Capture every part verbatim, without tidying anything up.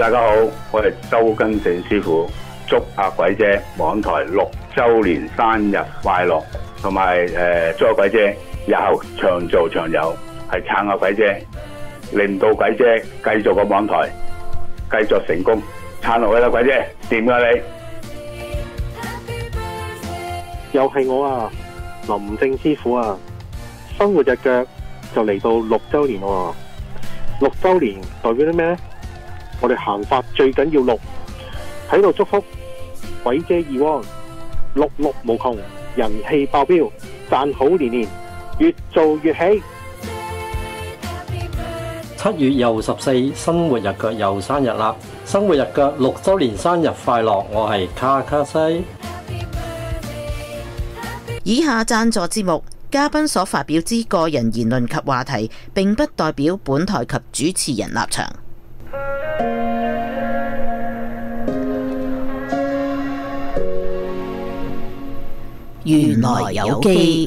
大家好，我係周根正師傅，祝阿鬼姐網台六周年生日快樂，同埋誒祝阿鬼姐日後長做長有，係撐阿鬼姐，令到鬼姐繼續個網台繼續成功，撐落去啦，鬼姐，掂㗎你！ 又係我啊，林正師傅啊，生活日腳就嚟到六周年喎，六周年代表啲咩？我哋行法最緊要六，喺度祝福鬼姐二汪六六無窮，人氣爆標，賺好年年，越做越起。 七月又十四，生活日腳又生日啦！生活日腳六周年生日快樂！我係卡卡西。 以下贊助節目嘉賓所發表之個人言論及話題，並不代表本台及主持人立場。原來有機。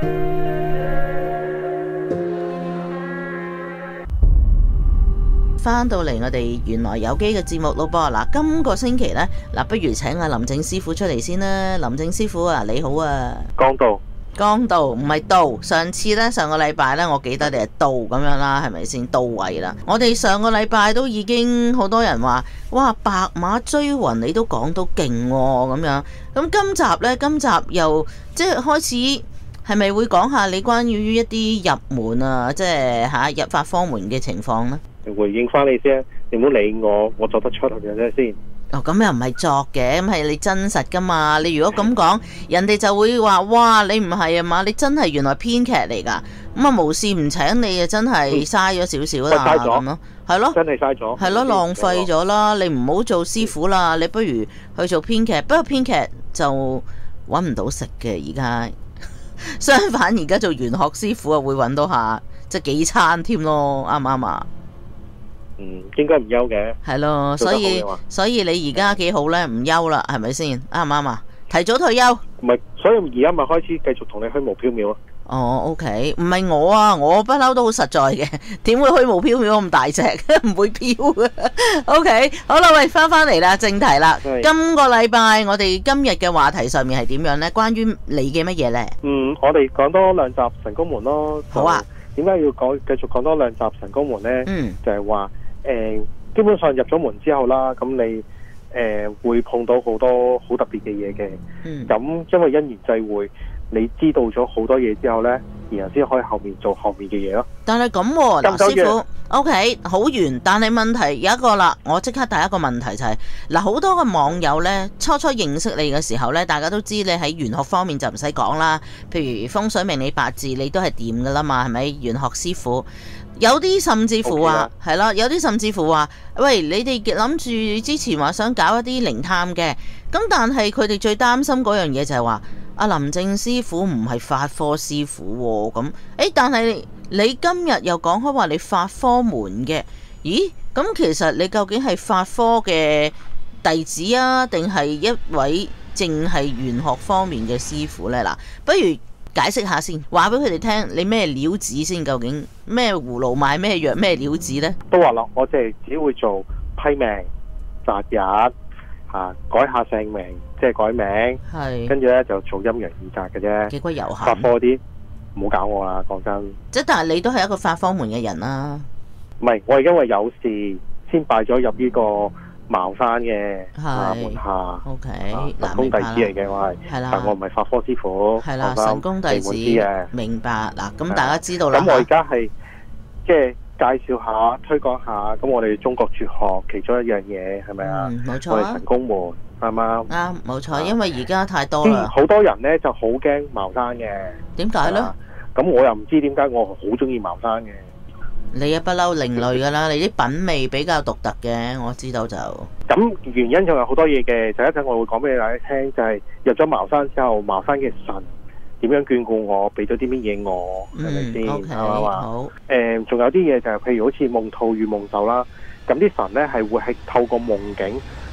翻到嚟我哋原來有機嘅節目咯噃，嗱，今個星期呢，嗱，不如請阿林正師傅出嚟先啦。林正師傅啊，你好啊。 講到講到唔係到，上次呢，上個禮拜呢，我記得你係到咁樣啦，係咪先到位啦？我哋上個禮拜都已經好多人話，哇，白馬追魂你都講到勁咁樣。咁今集呢，今集又即係開始係咪會講下你關於一啲入門啊，即係吓入法科門嘅情況呢？ 回應翻你先，你唔好理我，我作得出嚟嘅先。 哦，咁又唔係作嘅，咁係你真實噶嘛？你如果咁講，人哋就會話：哇，你唔係啊嘛？你真係原來編劇嚟噶，咁啊無事唔請你啊，真係嘥咗少少啦，咁咯，係咯， 真係嘥咗， 係咯，浪費咗啦！你唔好做師傅啦，你不如去做編劇。不過編劇就揾唔到食嘅，而家相反，而家做玄學師傅啊，會揾到下即係幾餐添咯，啱唔啱啊？ 嗯，應該唔憂嘅， 係咯，所以所以你而家幾好呢？唔憂啦，係咪先？啱唔啱啊？提早退休， 唔係，所以而家咪開始繼續同你虛無縹緲咯。 哦 ，OK，唔係我啊，我不嬲都好實在嘅，點會虛無縹緲咁大隻，唔會飄嘅。OK， 好啦，喂，翻翻嚟啦，正題啦。今個禮拜我哋今日嘅話題上面係點樣呢？關於你嘅乜嘢呢？ 嗯，我哋講多兩集神功門咯。 好啊。 點解要講繼續講多兩集神功門呢？ 嗯， 就係話。誒、呃，基本上入咗門之後啦，咁你誒、呃、會碰到好多好特別嘅嘢嘅。咁、嗯、因為因緣際會，你知道咗好多嘢之後呢，然後先可以後面做後面嘅嘢咯。但係咁、啊，嗱，師傅 ，OK， 好完。但係問題有一個啦，我即刻第一個問題就係、是，嗱，好多嘅網友呢，初初認識你嘅時候呢，大家都知你喺玄學方面就唔使講啦。譬如風水命理八字，你都係掂噶啦嘛，係咪？玄學師傅。有啲甚至乎話係啦，有啲甚至乎話，喂，你哋諗住之前話想搞一啲靈探嘅，咁但係佢哋最擔心嗰樣嘢就係話，阿林正師傅唔係法科師傅喎，咁，誒，但係你今日又講開話你法科門嘅，咦？咁其實你究竟係法科嘅弟子啊，定係一位淨係玄學方面嘅師傅呢？嗱，不如解釋下先，話俾佢哋聽，你咩料子先？究竟咩葫蘆賣咩藥咩料子呢？都話啦，我淨係只會做批命、擇日吓，改下姓名，即係改名，係跟住咧就做陰陽二擇嘅啫。幾鬼悠閒！法科啲唔好搞我啦，講真。即係但係你都係一個法科門嘅人啦。唔係，我係因為有事先拜咗入呢個茅山嘅門下 ，OK， 神功弟子嚟嘅，我係，但我唔係法科師傅，係啦，神功弟子嘅，明白嗱。咁大家知道啦。咁我而家係即係介紹下、推廣下，咁我哋中國哲學其中一樣嘢係咪啊？冇錯，我哋神功門啱唔啱？啱，冇錯。因為而家太多啦，好多人咧就好驚茅山嘅。點解咧？咁我又唔知點解，我好中意茅山嘅。你一不嬲另類噶啦，你啲品味比較獨特嘅，我知道就。咁原因仲有好多嘢嘅，就一陣我會講俾大家聽，就係入咗茅山之後，茅山嘅神點樣眷顧我，俾咗啲乜嘢我，係咪先？係嘛嘛。好。誒，仲有啲嘢就係譬如好似夢兔與夢獸啦，咁啲神咧係會係透過夢境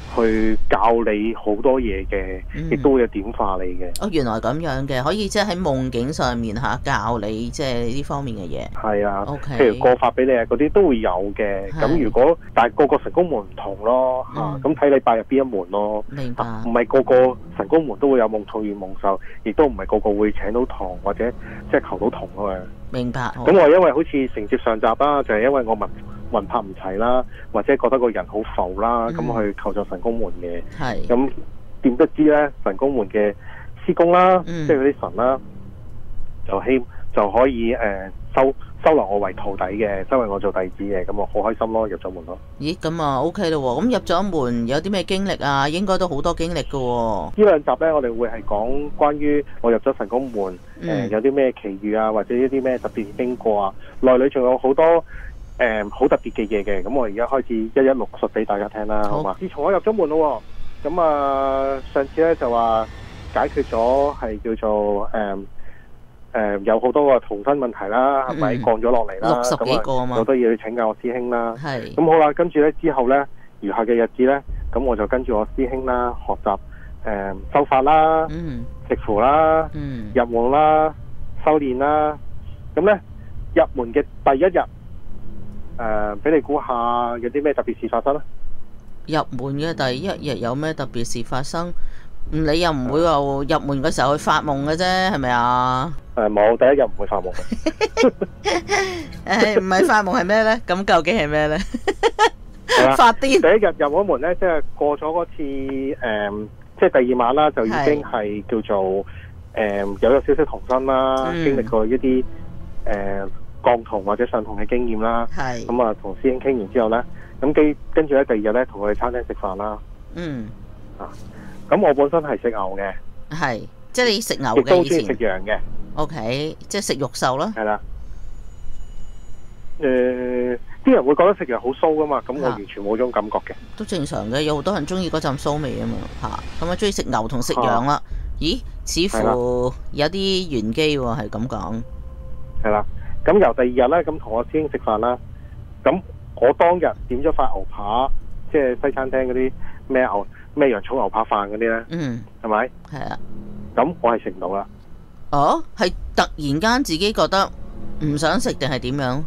去教你好多嘢嘅，亦都會有點化你嘅。 哦，原來咁樣嘅，可以即係喺夢境上面嚇教你即係呢方面嘅嘢。 係啊 ，OK， 譬如過法俾你啊，嗰啲都會有嘅。咁如果但係個個神功門唔同咯嚇，咁睇你拜入邊一門咯。 明白。 唔係個個神功門都會有夢兔與夢獸，亦都唔係個個會請到堂或者即係求到同啊嘛。 明白。 咁我因為好似承接上集啦，就係、是、因為我文魂魄唔齊啦，或者覺得個人好浮啦，咁、嗯、去求助神功門嘅。係。咁點不知咧，神功門嘅師公啦，嗯、即係嗰啲神啦，就希就可以誒、呃、收收留我為徒弟嘅，收為我做弟子嘅，咁我好開心咯，入咗門咯。咦，咁啊 OK 咯喎，咁入咗門有啲咩經歷啊？應該都好多經歷㗎喎。呢兩集咧，我哋會係講關於我入咗神功門，誒、嗯呃、有啲咩奇遇啊，或者一啲咩特別經過啊，內裏仲有好多誒好、呃、特別嘅嘢嘅。咁我而家開始一一錄述俾大家聽啦，好嘛？自從我入咗門咯，咁啊上次咧就話解決咗係叫做誒。呃誒、呃，有好多個童身問題啦，係咪、嗯、降咗落嚟啦？六十幾個啊嘛，好多嘢要請教我師兄啦。係咁好啦，跟住咧之後咧，餘下嘅日子咧，咁我就跟住我師兄啦，學習誒修法啦，嗯，食符啦，嗯，入門啦，修煉啦。咁咧入門嘅第一日，誒、呃，俾你估下有啲咩特別事發生咧？入門嘅第一日有咩特別事發生？唔理又唔會話入門嘅時候去發夢嘅啫，係咪啊？誒，冇，第一日唔會發夢嘅。誒，唔係發夢係咩咧？咁究竟係咩咧？發癲。第一日入咗門咧，即係過咗嗰次誒，即係第二晚啦，就已經係叫做誒有咗少少童身啦，經歷過一啲誒降童或者上童嘅經驗啦。係。咁啊，同師兄傾完之後咧，咁跟跟住咧第二日咧，同佢去餐廳食飯啦。嗯。啊。咁我本身係食牛嘅，係即係你食牛嘅，以前食羊嘅。O、okay, K， 即係食肉獸啦。係啦。誒、呃，啲人會覺得食羊好騷噶嘛，咁我完全冇種感覺嘅。都正常嘅，有好多人中意嗰陣騷味啊嘛，吓咁啊中意食牛同食羊啦。咦，似乎有啲玄機喎，係咁講。係啦，咁由第二日咧，咁同我師兄食飯啦。咁我當日點咗塊牛扒，即係西餐廳嗰啲咩牛。咩洋葱牛扒飯嗰啲咧？嗯，係咪？係啊。咁我係食唔到啦。哦，係突然間自己覺得唔想食定係點樣？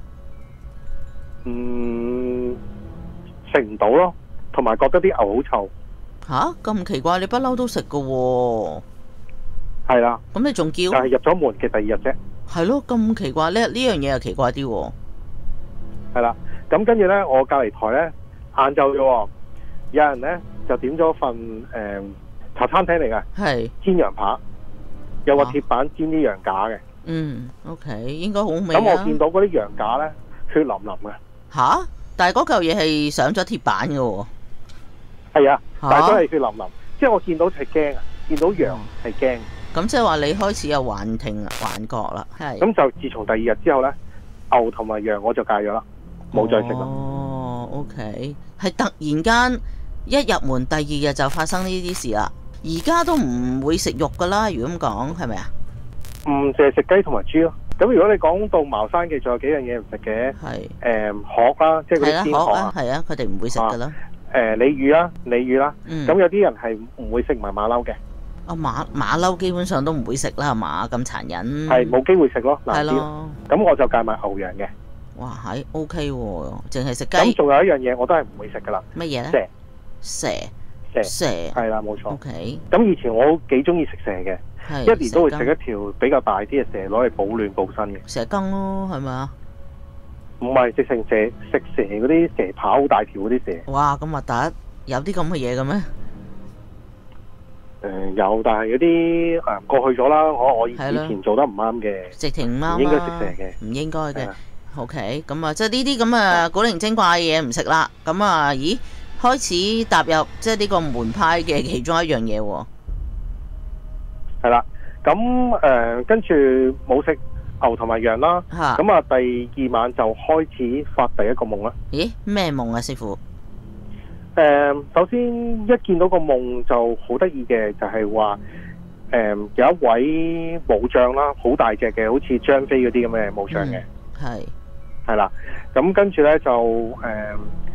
嗯，食唔到咯，同埋覺得啲牛好臭。吓，咁奇怪，你不嬲都食噶喎。係啦。咁你仲叫？但係入咗門嘅第二日啫。係咯，咁奇怪，呢呢樣嘢又奇怪啲喎。係啦，咁跟住咧，我隔籬台咧，晏晝咗，有人咧。就點咗份誒、呃、茶餐廳嚟嘅，係煎羊扒，有個鐵板煎啲羊架嘅。嗯 ，OK， 應該好味。咁我見到嗰啲羊架咧，血淋淋嘅。吓？但係嗰嚿嘢係上咗鐵板嘅喎。係啊，但係都係血淋淋。即係我見到係驚啊，見到羊係驚。咁即係話你開始有幻聽啊、幻覺啦。係。咁就自從第二日之後咧，牛同埋羊我就戒咗啦，冇再食啦。哦 ，OK， 係突然間。一入門第二日就發生呢啲事啦，而家都唔會食肉噶啦，如果咁講係咪啊？唔淨係食雞同埋豬咯。咁如果你講到茅山嘅，仲有幾樣嘢唔食嘅，係誒殼啦，即係嗰啲鮮殼啊，係啊，佢哋唔會食噶啦。誒鯉魚啦，鯉魚啦，咁有啲人係唔會食埋馬騮嘅。啊馬馬騮基本上都唔會食啦，係嘛？咁殘忍。係冇機會食咯，係咯。咁我就戒埋牛羊嘅。哇，係 OK 喎，淨係食雞。咁仲有一樣嘢我都係唔會食噶啦。乜嘢咧？蛇蛇蛇係啦，冇錯。OK，咁以前我幾中意食蛇嘅，一年都會食一條比較大啲嘅蛇攞嚟保暖保身嘅。蛇羹咯，係咪啊？唔係，直成蛇食蛇嗰啲蛇扒好大條嗰啲蛇。哇，咁核突，有啲咁嘅嘢嘅咩？誒、呃，有，但係有啲誒過去咗啦。我我以前做得唔啱嘅，直情唔啱，唔應該食蛇嘅，唔應該嘅。OK，咁啊，即係呢啲咁啊古靈精怪嘅嘢唔食啦。咁啊，咦？開始踏入即係呢個門派嘅其中一樣嘢喎，係啦，咁誒跟住冇食牛同埋羊啦，咁啊第二晚就開始發第一個夢啦。咦，咩夢啊，師傅？誒、呃，首先一見到個夢就好得意嘅，就係話誒有一位武將啦，好大隻嘅，好似張飛嗰啲咁嘅武將嘅，係係啦，咁跟住咧就誒。呃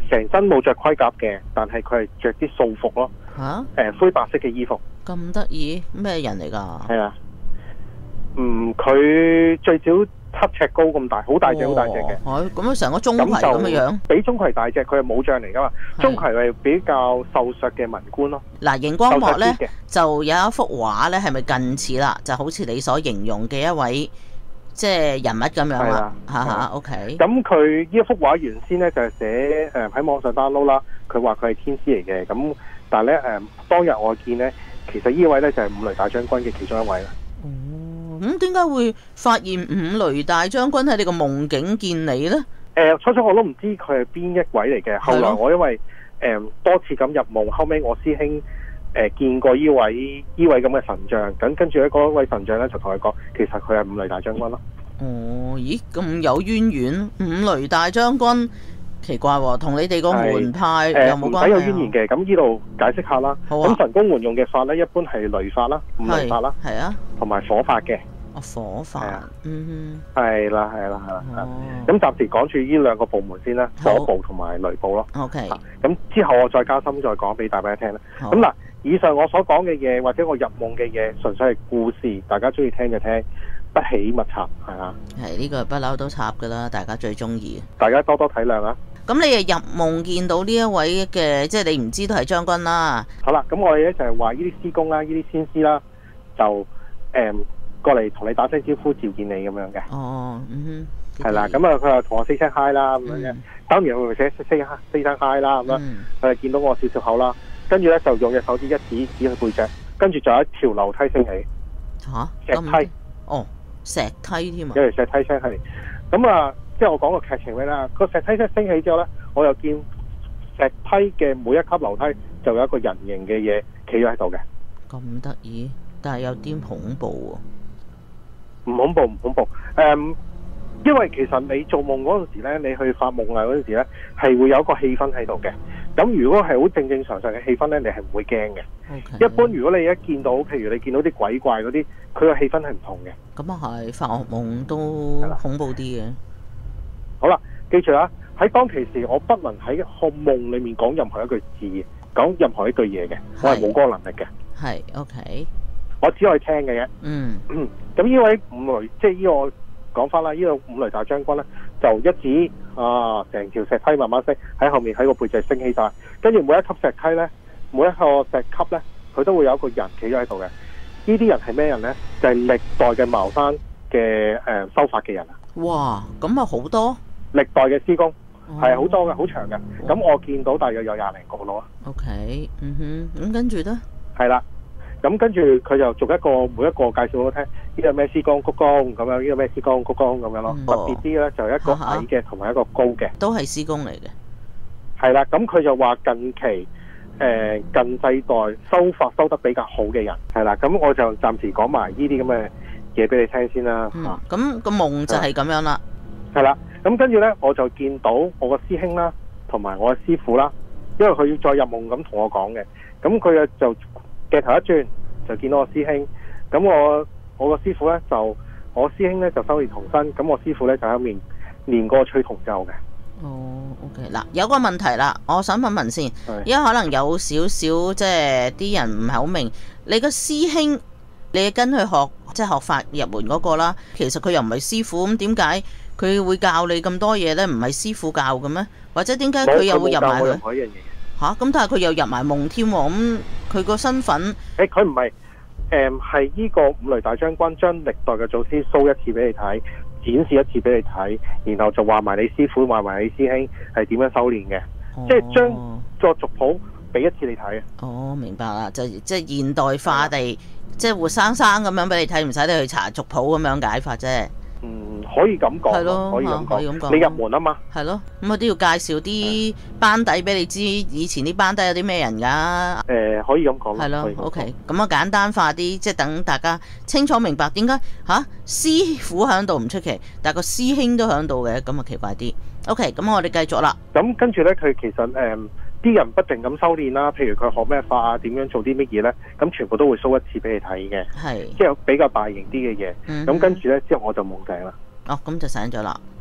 成身冇着盔甲嘅，但係佢係着啲素服咯。 嚇、啊？ 誒、呃、灰白色嘅衣服。 咁得意？咩人嚟㗎？ 係啊。嗯，佢最少七尺高咁大，好大隻，好大隻嘅。 係咁樣成個鍾馗咁嘅樣。 比鍾馗大隻，佢係武將嚟㗎嘛。鍾馗係比較瘦削嘅文官咯。 嗱，熒光幕咧就有一幅畫咧，係咪近似啦？就好似你所形容嘅一位即係人物咁樣啦。嚇嚇，OK。咁佢呢一幅畫原先咧就係寫誒喺網上 download 啦，佢話佢係天師嚟嘅。咁但係咧誒當日我見咧，其實呢位咧就係五雷大將軍嘅其中一位啦。 咁點解會發現五雷大將軍喺你個夢境見你呢？誒、 呃，初初我都唔知佢係邊一位嚟嘅。後來我因為誒、呃、多次咁入夢，後尾我師兄誒、呃、見過呢位呢位咁嘅神像，咁跟住咧嗰位神像咧就同佢講，其實佢係五雷大將軍咯。哦，咦，咁有淵源？五雷大將軍奇怪喎、哦，同你哋個門派有冇關係？唔使有淵源嘅，咁呢度解釋下啦。咁、啊、神功援用嘅法咧，一般係雷法啦、五雷法啦，係啊，同埋火法嘅。哦，火法，啊、嗯哼，係啦，係啦，係啦。咁、哦、暫時講住呢兩個部門先啦，火部同埋雷部咯。OK。咁之後我再加深再講俾大家聽啦。咁嗱，以上我所講嘅嘢或者我入夢嘅嘢，純粹係故事，大家中意聽就聽。不起勿插，係啊，係呢、這個不嬲都插噶啦，大家最中意，大家多多體諒啊。咁你又入夢見到呢一位嘅，即係你唔知都係將軍啦。好啦，咁我哋咧就係話呢啲師公啦，呢啲先師啦，就誒、嗯、過嚟同你打聲招呼，召見你咁樣嘅。哦，嗯哼，係啦，咁啊佢又同我 say 聲 hi 啦咁樣嘅，當然會寫 say say 聲 hi 啦咁樣，佢見到我笑笑口啦，跟住咧就用隻手指一指指佢背脊，跟住就有一條樓梯升起。吓、啊？石梯？哦。石梯添啊！有條石梯升起，咁啊，即係我講個劇情俾啦。個石梯升升起之後咧，我又見石梯嘅每一級樓梯就有一個人形嘅嘢企咗喺度嘅。咁得意，但係有啲恐怖喎。唔恐怖，唔恐怖。誒、嗯，因為其實你做夢嗰陣時咧，你去發夢啊嗰陣時咧，係會有一個氣氛喺度嘅。咁如果係好正正常常嘅氣氛咧，你係唔會驚嘅。Okay. 一般如果你一見到，譬如你見到啲鬼怪嗰啲，佢個氣氛係唔同嘅。咁啊係，發惡夢都恐怖啲嘅。好啦，記住啦，喺當其時，我不能喺個夢裏面講任何一句字，講任何一句嘢嘅，我係冇嗰個能力嘅。係 ，OK，我只可以聽嘅啫。嗯，咁呢位五雷，即係呢個講翻啦，呢、這個五雷大將軍咧，就一指啊，成條石梯慢慢升喺後面喺個背脊升起晒，跟住每一級石梯咧，每一個石級咧，佢都會有一個人企咗喺度嘅。呢啲人係咩人咧？就係、是、歷代嘅茅山嘅誒、呃、修法嘅人啊！哇，咁啊好多歷代嘅師公係好、哦、多嘅，好長嘅。咁、哦、我見到大約有廿零個咯。OK， 嗯哼，咁跟住咧，係啦，咁跟住佢就逐一個每一個介紹我聽，呢個咩師公鞠躬咁樣，呢個咩師公鞠躬咁樣咯。特別啲咧就一個矮嘅同埋一個高嘅，都係師公嚟嘅。係啦，咁佢就話近期。誒、呃、近世代修法修得比較好嘅人，係啦，咁我就暫時講埋呢啲咁嘅嘢俾你聽先啦。嗯，咁、那個夢就係咁樣啦。係啦，咁跟住咧，我就見到我個師兄啦，同埋我嘅師傅啦，因為佢要再入夢咁同我講嘅，咁佢就鏡頭一轉就見到我師兄，咁我我個師傅咧就我師兄咧就修煉童身，咁我師傅咧就喺面練個吹銅咒嘅。哦 ，OK， 嗱，有個問題啦，我想問問先，因為可能有少少即係啲人唔係好明，你個師兄你跟佢學即係學法入門嗰個啦，其實佢又唔係師傅，咁點解佢會教你咁多嘢咧？唔係師傅教嘅咩？或者點解佢又會入埋佢？吓，咁但係佢又入埋夢添，咁佢個身份？誒，佢唔係，誒係呢個五雷大將軍將歷代嘅祖師 show 一次俾你睇。展示一次俾你睇，然後就話埋你師傅，話埋你師兄係點樣修煉嘅、哦，即係將個族譜俾一次你睇。哦，明白啦，就即係現代化地，即係活生生咁樣俾你睇，唔使你去查族譜咁樣解法啫。嗯，可以咁講，係咯，可以咁講。你入門啊嘛，係咯，咁我都要介紹啲班底俾你知，以前啲班底有啲咩人噶。誒、呃，可以咁講，係咯 ，OK， 咁啊簡單化啲，即係等大家清楚明白點解吓師傅喺度唔出奇，但係個師兄都喺度嘅，咁啊奇怪啲。OK， 咁我哋繼續啦。咁跟住咧，佢其實誒。嗯啲人不斷咁修煉啦，譬如佢學咩法啊，點樣做啲乜嘢咧，咁全部都會 show 一次俾你睇嘅，係即係比較大型啲嘅嘢。咁、嗯、跟住咧之後我就夢醒啦。哦，咁就醒咗啦。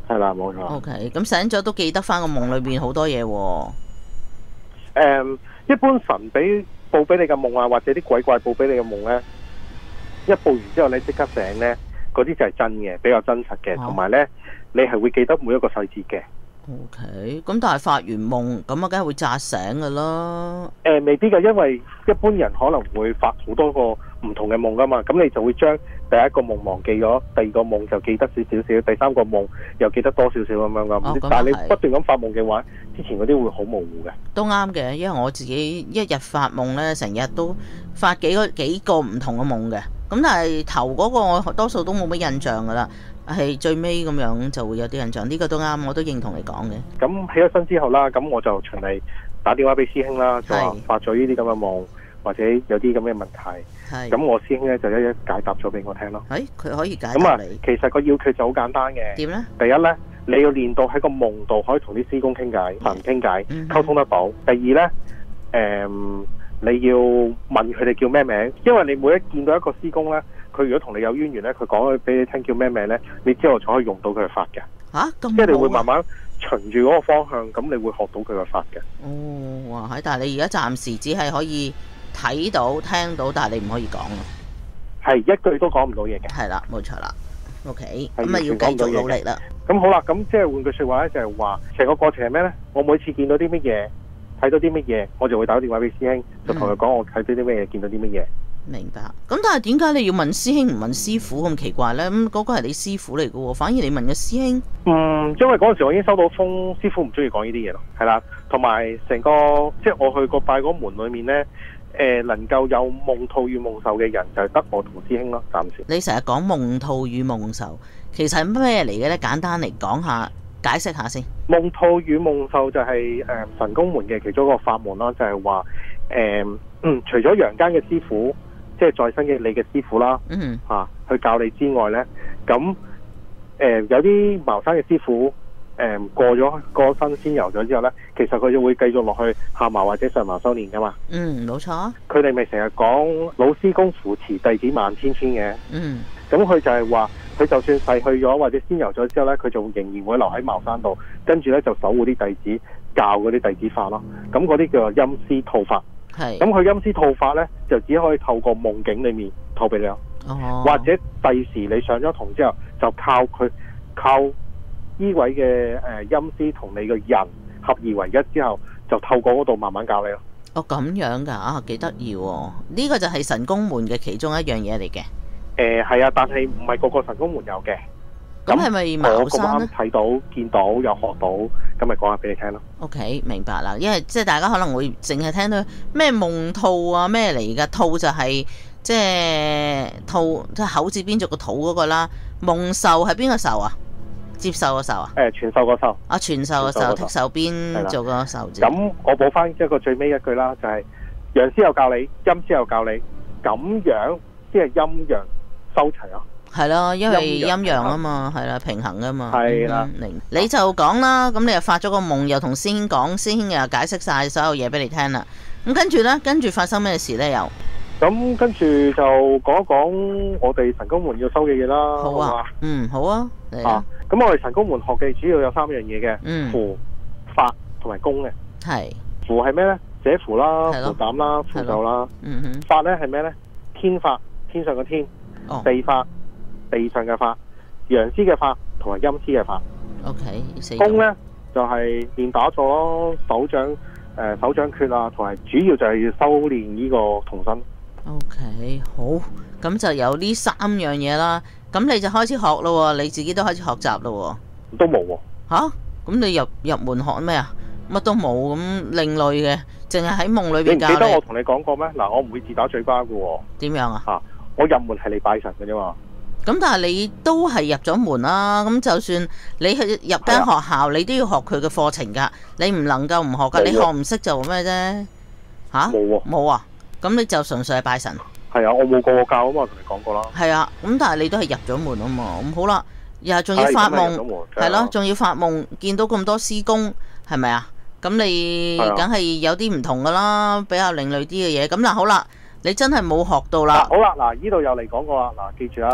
係啦，冇錯。 O K， 咁醒咗都記得翻個夢裏邊好多嘢喎。 誒、嗯，一般神俾報俾你嘅夢啊，或者啲鬼怪報俾你嘅夢咧，一報完之後你即刻醒咧，嗰啲就係真嘅，比較真實嘅，同埋咧你係會記得每一個細節嘅。 O K， 咁但係發完夢咁啊，梗係會扎醒噶啦。 誒、呃，未必嘅，因為一般人可能會發好多個唔同嘅夢噶嘛，咁你就會將第一個夢忘記咗，第二個夢就記得少少少，第三個夢又記得多少少咁樣噶。 哦、 但係你不斷咁發夢嘅話，之前嗰啲會好模糊嘅。 都啱嘅，因為我自己一日發夢咧，成日都發幾個幾個唔同嘅夢嘅。咁但係頭嗰個我多數都冇乜印象噶啦。係最尾咁樣就會有啲印象，呢、這個都啱，我都認同你講嘅。咁起咗身之後啦，咁我就循例打電話俾師兄啦，就話發咗呢啲咁嘅夢，或者有啲咁嘅問題。咁我師兄咧就一一解答咗俾我聽咯。誒，佢可以解答你。咁啊，其實個要訣就好簡單嘅。點咧？第一咧，你要練到喺個夢度可以同啲師公傾偈、神傾偈、溝通得到。第二咧，誒、嗯，你要問佢哋叫咩名，因為你每一見到一個師公咧。佢如果同你有淵源咧，佢講俾你聽叫咩名咧，你之後就可以用到佢嘅法嘅。嚇、啊，咁即係你會慢慢循住嗰個方向，咁你會學到佢嘅法嘅。哦，哇！喺但係你而家暫時只係可以睇到、聽到，但係你唔可以講咯。係一句都講唔到嘢嘅。係啦，冇錯啦。OK，咁啊要繼續努力啦。咁好啦，咁即係換句説話咧，就係話成個過程係咩咧？我每次見到啲乜嘢，睇到啲乜嘢，我就會打個電話俾師兄，就同佢講我睇到啲乜嘢，見到啲乜嘢。明白，咁但係點解你要問師兄唔問師傅咁奇怪呢？咁、那、嗰個係你師傅嚟嘅喎，反而你問個師兄。嗯，因為嗰陣時我已經收到風，師傅唔中意講呢啲嘢咯，係啦，同埋成個即係我去過拜嗰門裏面呢，誒、呃、能夠有夢吐與夢受嘅人就係得我同師兄咯，暫時。你成日講夢吐與夢受，其實係咩嚟嘅呢？簡單嚟講下，解釋下先。夢吐與夢受就係、是、誒、呃、神功門嘅其中一個法門啦，就係話誒嗯，除咗陽間嘅師傅。即係在生嘅你嘅師傅啦，嚇、mm hmm. 啊、去教你之外呢，咁誒、呃、有啲茅山嘅師傅誒、呃、過咗過身仙遊咗之後呢，其實佢就會繼續落去下茅或者上茅修練噶嘛。嗯，冇錯。佢哋咪成日講老師公扶持弟子萬千千嘅。嗯。咁佢就係話，佢就算逝去咗或者仙遊咗之後呢，佢就仍然會留喺茅山度，跟住呢就守護啲弟子，教嗰啲弟子法咯。咁嗰啲叫做陰司吐法。咁佢陰司吐法咧，就只可以透過夢境裏面吐俾你咯。哦。或者第時你上咗堂之後，就靠佢靠呢位嘅誒陰司同你嘅人合二為一之後，就透過嗰度慢慢教你咯。哦，咁樣噶啊，幾得意喎！呢個就係神功門嘅其中一樣嘢嚟嘅。誒係啊，但係唔係個個神功門有嘅。咁係咪茅山咧？睇到、見到、有學到，咁咪講下俾你聽咯。OK， 明白啦。因為即係大家可能會淨係聽到咩夢吐啊，咩嚟㗎？吐就係、是、即係吐，即係口字邊做個土嗰個啦。夢受係邊個受啊？接受個受啊？誒、呃，傳授個受。啊，傳授個受，剔手邊做個受字。咁我補翻一個最尾一句啦，就係、是、陽司又教你，陰司又教你，咁樣先係陰陽收齊咯。係咯，因為陰陽啊嘛，係啦，平衡啊嘛。係啦，你就講啦，咁你又發咗個夢，又同師兄講，師兄又解釋晒所有嘢俾你聽啦。咁跟住呢，跟住發生咩事呢？又咁跟住就講一講我哋神功門要收嘅嘢啦。好啊，好吧嗯，好啊。啊，咁我哋神功門學嘅主要有三樣嘢嘅，嗯、符、法同埋功嘅。係符係咩呢？寫符啦，符膽啦，符咒啦。嗯哼。法呢係咩呢？天法，天上嘅天。哦。地法。地上嘅法、陽司嘅法同埋陰司嘅法。O K， 功咧就係、是、練打坐咯，手掌誒、呃、手掌訣啊，同埋主要就係要修練呢個童身。O K， 好，咁就有呢三樣嘢啦。咁你就開始學咯，你自己都開始學習咯。都冇喎。吓？咁你入入門學咩啊？乜都冇，咁另類嘅，淨係喺夢裏邊教你。你唔記得我同你講過咩？嗱，我唔會自打嘴巴嘅。點樣啊？吓，我入門係嚟拜神嘅啫嘛。咁但係你都係入咗門啦，咁就算你去入間學校，你都要學佢嘅課程噶，你唔能夠唔學噶，你學唔識就咩啫？吓？冇喎，冇啊，咁你就純粹係拜神。係啊，我冇過過教啊嘛，同你講過啦。係啊，咁但係你都係入咗門啊嘛，咁好啦，又仲要發夢，係咯，仲要發夢見到咁多師公，係咪啊？咁你梗係有啲唔同噶啦，比較另類啲嘅嘢。咁嗱，好啦。你真係冇學到啦、啊！好啦，嗱，呢度又嚟講過啦，嗱，記住啦，嗱，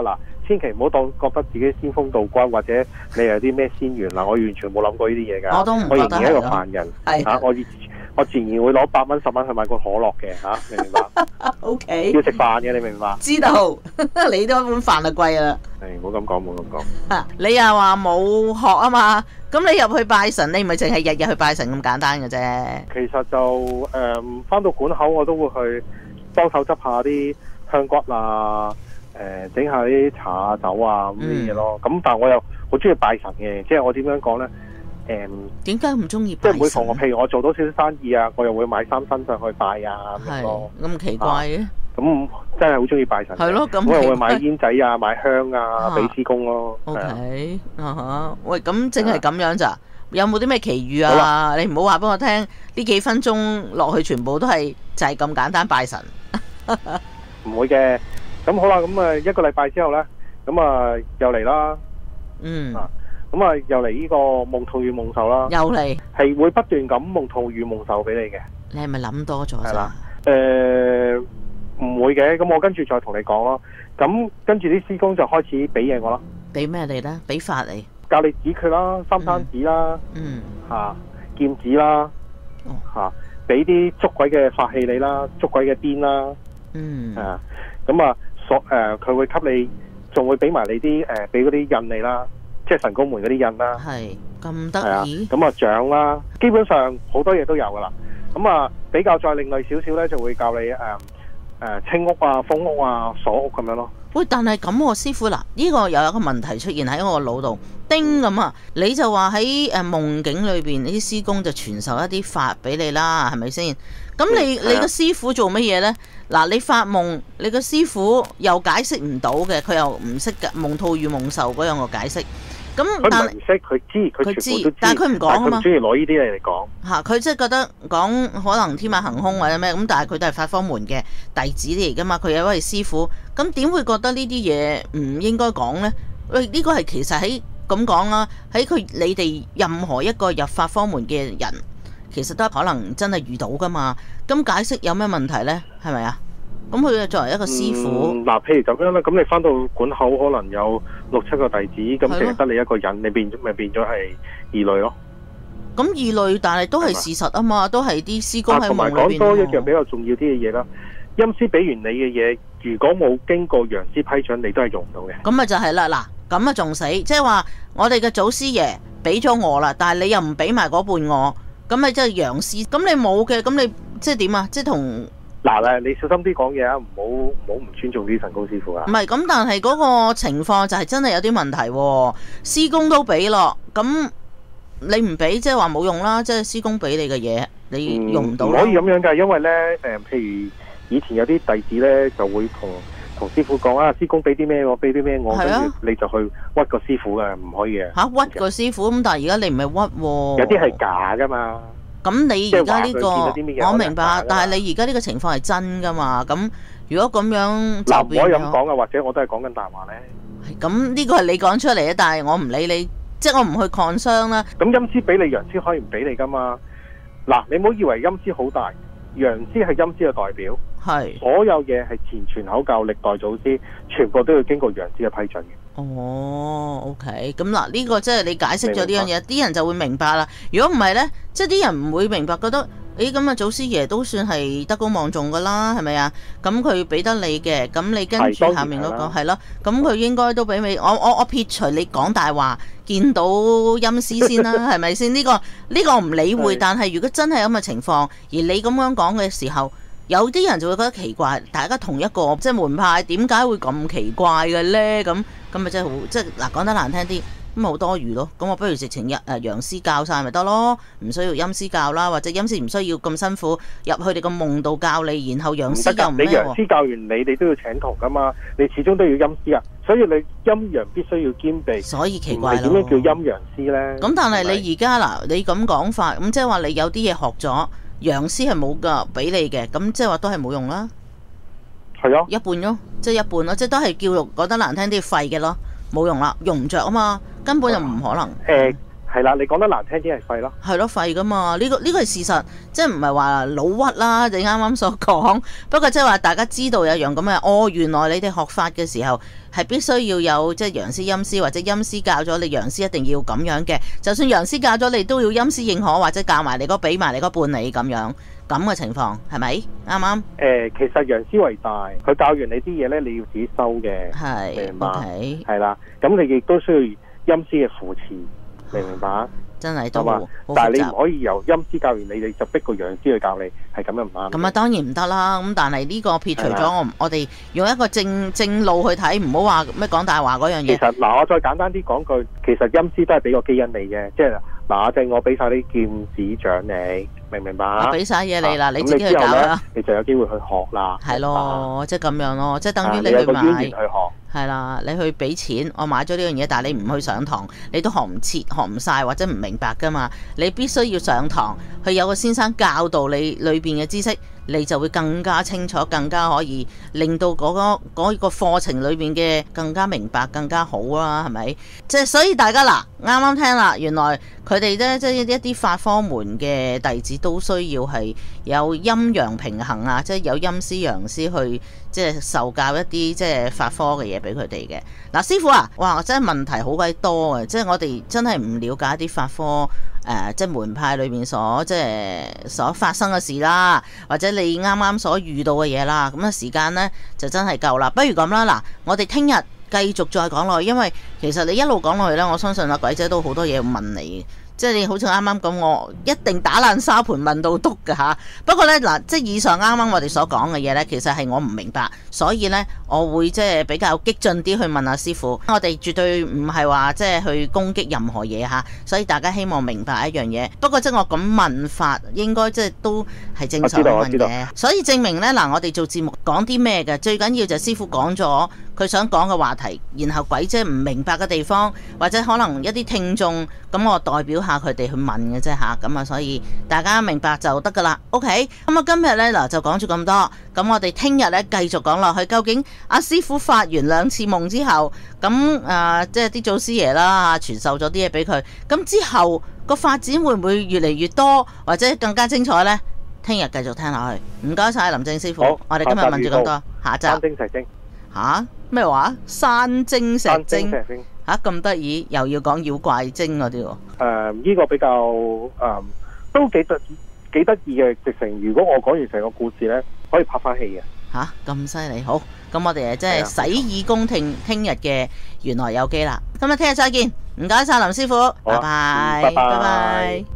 千祈唔好當覺得自己仙風道骨，或者你有啲咩仙緣啦，我完全冇諗過呢啲嘢㗎。 我都唔覺得我仍然係一個凡人係嚇，我我自然會攞八蚊十蚊去買罐可樂嘅嚇，明唔明白 ？O K， 要食飯嘅，你明白？ 知道，你都一碗飯就貴啦。 係，唔好咁講，唔好咁講。 啊，你又話冇學啊嘛？咁你入去拜神，你唔係淨係日日去拜神咁簡單嘅啫。 其實就誒，翻、呃、到館口我都會去幫手執下啲香骨啊，誒、呃，整下啲茶啊、酒啊咁啲嘢咯。咁、嗯、但係我又好中意拜神嘅，即係我點樣講咧？誒， 點解唔中意？ 即係每逢我，譬如我做到少少生意啊，我又會買三牲上去拜啊咁咯。 咁奇怪嘅？ 咁、啊、真係好中意拜神。係咯，咁我又會買煙仔啊、買香啊，俾師公咯。 O K，啊哈，喂，咁淨係咁樣咋？有冇啲咩奇遇啊？你唔好話俾我聽，呢幾分鐘落去全部都係就係咁簡單拜神。 唔會嘅，咁好啦，咁啊一個禮拜之後咧，咁啊又嚟啦。嗯。啊咁啊，又嚟呢個夢兔與夢壽啦， 又嚟， 係會不斷咁夢兔與夢壽俾你嘅。 你係咪諗多咗？ 係啦，誒、呃，唔會嘅，咁我跟住再同你講咯。咁跟住啲師公就開始俾嘢我啦。俾咩你咧？俾法你，教你指訣啦，三山指啦，嗯，吓、啊、劍指啦，吓俾啲捉鬼嘅法器你啦，捉鬼嘅鞭啦，嗯，啊，咁啊，所誒佢會給你，仲會俾埋你啲誒俾嗰啲印你啦。即係神功門嗰啲印啦，係咁得意，咁啊獎啦，基本上好多嘢都有噶啦。咁啊比較再另類少少咧，就會教你誒誒清屋啊、封屋啊、鎖屋咁樣咯。喂，但係咁喎，師傅嗱，呢個又有一個問題出現喺我個腦度，叮咁啊！你就話喺誒夢境裏邊，啲師公就傳授一啲法俾你啦，係咪先？咁你你個師傅做乜嘢咧？嗱，你發夢，你個師傅又解釋唔到嘅，佢又唔識嘅夢兔與夢壽嗰樣個解釋。咁但係唔識，佢知，佢全部都知，但係佢唔講啊嘛。佢唔中意攞呢啲嘢嚟講嚇，佢即係覺得講可能天馬行空或者咩咁，但係佢都係法科門嘅弟子嚟噶嘛，佢有一位師傅，咁點會覺得呢啲嘢唔應該講呢？喂，呢個係其實喺咁講啦，喺佢你哋任何一個入法科門嘅人，其實都可能真係遇到噶嘛。咁解釋有咩問題呢？係咪啊？咁佢作為一個師傅，嗱、嗯，譬如咁樣啦，咁你翻到館口可能有六七個弟子，咁淨係得你一個人，你變咪變咗係異類咯。咁異類，但係都係事實啊嘛，都係啲師公喺夢裏邊。同埋講多一樣比較重要啲嘅嘢啦，陰司俾完你嘅嘢，如果冇經過陽司批准，你都係用唔到嘅。咁咪就係啦，嗱，咁啊仲死，即係話我哋嘅祖師爺俾咗我啦，但係你又唔俾埋嗰半我，咁咪即係陽司，咁你冇嘅，咁你即係點啊？即係同。嗱咧，你小心啲講嘢啊！唔好唔好唔尊重啲神功師傅啊！唔係咁，但係嗰個情況就係真係有啲問題喎。師公都俾咯，咁你唔俾，即係話冇用啦。即係師公俾你嘅嘢，你用唔到。唔可以咁樣㗎，因為咧誒，譬如以前有啲弟子咧就會同同師傅講啊，師公俾啲咩我，俾啲咩我，跟住你就去屈個師傅嘅，唔可以嘅。嚇，屈個師傅咁，但係而家你唔係屈喎。有啲係假㗎嘛。咁你而家呢個我明白，但係你而家呢個情況係真噶嘛？咁如果咁樣就變咗，唔可以咁講啊，或者我都係講緊大話咧。咁呢個係你講出嚟啊，但係我唔理你，即係我唔去抗商啦。咁陰司俾你，陽司可以唔俾你噶嘛？嗱，你唔好以為陰司好大，陽司係陰司嘅代表，係所有嘢係前傳口教歷代祖師，全部都要經過陽司嘅批准嘅。哦 ，OK，咁嗱，呢個即係你解釋咗呢樣嘢，啲人就會明白啦。如果唔係呢，即係啲人唔會明白，覺得誒咁啊，祖師爺都算係德高望重噶啦，係咪啊？咁佢俾得你嘅，咁你跟住下面嗰個係咯，咁佢應該都俾你。我我我撇除你講大話，見到陰司先啦，係咪先？呢個呢個唔理會，但係如果真係咁嘅情況，而你咁樣講嘅時候。有啲人就會覺得奇怪，大家同一個即係門派，點解會咁奇怪嘅咧？咁咁咪真係好，即係嗱講得難聽啲，咁咪好多餘咯。咁我不如直情一誒陽司教晒咪得咯，唔需要陰司教啦，或者陰司唔需要咁辛苦入去你個夢度教你，然後陽司又唔咩喎？你陽司教完你，你都要請徒噶嘛，你始終都要陰司啊，所以你陰陽必須要兼備。所以奇怪咯，點樣叫陰陽司咧？咁但係你而家嗱，你咁講法，咁即係話你有啲嘢學咗。陽司係冇噶，俾你嘅，咁即係話都係冇用啦。係啊，一半咯，即係一半咯，即係都係叫做講得難聽啲廢嘅咯，冇用啦，用唔着啊嘛，根本就唔可能。誒， 係啦，你講得難聽啲係廢咯。 係咯，廢噶嘛？呢個呢個係事實，即係唔係話老屈啦。你啱啱所講，不過即係話大家知道有樣咁嘅，哦，原來你哋學法嘅時候係必須要有即係陽師陰師，或者陰師教咗你，陽師一定要咁樣嘅。就算陽師教咗你，都要陰師認可，或者教埋你嗰俾埋你嗰半你咁樣咁嘅情況，係咪啱啱？ 誒，其實陽師為大，佢教完你啲嘢咧，你要自己收嘅， 係明白？ OK 係啦，咁你亦都需要陰師嘅扶持。明唔明白？ 真係都好， 但係你唔可以由陰師教完你，你就逼個陽師去教你，係咁樣唔啱。 咁啊，當然唔得啦。咁但係呢個撇除咗我，我哋用一個正正路去睇，唔好話咩講大話嗰樣嘢。 其實嗱，我再簡單啲講句，其實陰師都係俾個基因你嘅，即係嗱，正我俾晒啲劍指掌你，明唔明白？ 我俾晒嘢你啦， 啊、 你自己去搞啦。 你就有機會去學啦。 係咯，即係咁樣咯，即係等於你去買。 你去學。 係啦，你去俾錢，我買咗呢樣嘢，但係你唔去上堂，你都學唔切、學唔晒或者唔明白噶嘛。你必須要上堂，去有個先生教導你裏邊嘅知識，你就會更加清楚，更加可以令到嗰、嗰個嗰、嗰個課程裏邊嘅更加明白、更加好啦，係咪？即係所以大家嗱，啱啱聽啦，原來佢哋咧即係一啲法科門嘅弟子都需要係有陰陽平衡啊，即係有陰師陽師去即係受教一啲即係法科嘅嘢俾佢哋嘅。嗱，師傅啊，哇，真係問題好鬼多啊！即係我哋真係唔了解啲法科誒、呃，即係門派裏面所即係所發生嘅事啦，或者你啱啱所遇到嘅嘢啦。咁啊，時間呢就真係夠啦。不如咁啦，嗱，我哋聽日繼續再講落去，因為其實你一路講落去呢，我相信阿鬼姐都好多嘢要問你。即係你好似啱啱咁，我一定打爛沙盤問到篤㗎吓。不過呢，嗱，即係以上啱啱我哋所講嘅嘢呢，其實係我唔明白，所以呢，我會即係比較激進啲去問阿師傅。我哋絕對唔係話即係去攻擊任何嘢吓，所以大家希望明白一樣嘢。不過即係我咁問法，應該即係都係正常問嘅。所以證明呢，嗱，我哋做節目講啲咩嘅，最緊要就係師傅講咗佢想講嘅話題，然後鬼姐唔明白嘅地方，或者可能一啲聽眾，咁我代表下佢哋去問嘅啫吓，咁啊，所以大家明白就得噶啦。OK，咁啊，今日呢，嗱就講咗咁多，咁我哋聽日呢，繼續講落去，究竟阿師傅發完兩次夢之後，咁誒、呃、即係啲祖師爺啦，傳授咗啲嘢俾佢，咁之後個發展會唔會越嚟越多，或者更加精彩呢？聽日繼續聽落去。唔該晒林正師傅，我哋今日問住咁多，下集。山精石精吓咩話？山精石精吓咁得意，又要講妖怪精嗰啲喎。誒、 呃，呢、這個比較誒、呃、都幾得幾得意嘅，直情如果我講完成個故事咧，可以拍翻戲嘅。 吓咁犀利，好，咁我哋誒即係洗耳恭聽聽日嘅玄來有機啦。咁啊，聽日再見，唔該晒林師傅，拜拜，拜拜。